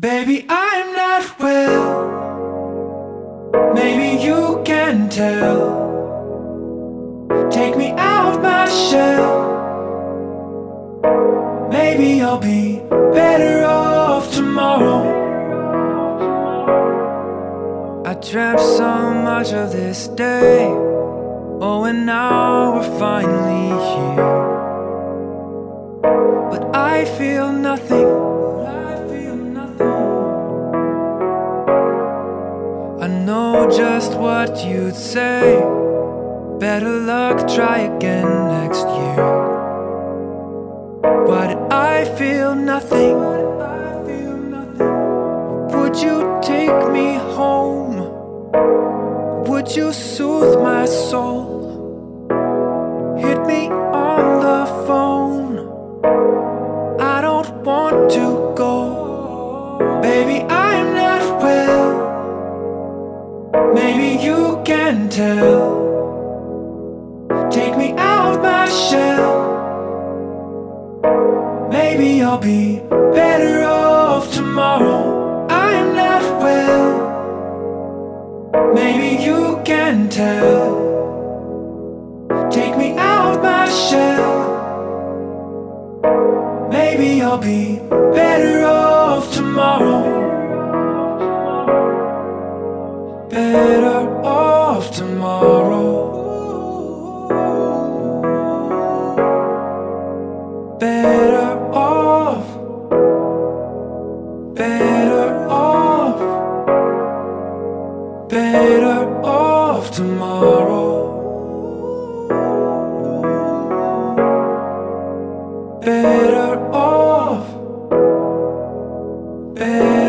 Baby, I'm not well. Maybe you can tell. Take me out my shell. Maybe I'll be better off tomorrow. I dreamt so much of this day. Oh, and now we're finally here. But I feel nothing. I know just what you'd say. Better luck, try again next year. Why did I feel nothing? Would you take me home? Would you soothe my soul? Hit me on the phone. I don't want to go. Baby, I'm not well. Maybe you can tell. Take me out my shell. Maybe I'll be better off tomorrow. I'm not well. Maybe you can tell. Take me out my shell. Maybe I'll be better off tomorrow. Better off tomorrow. Better off. Better off. Better off tomorrow. Better off. Better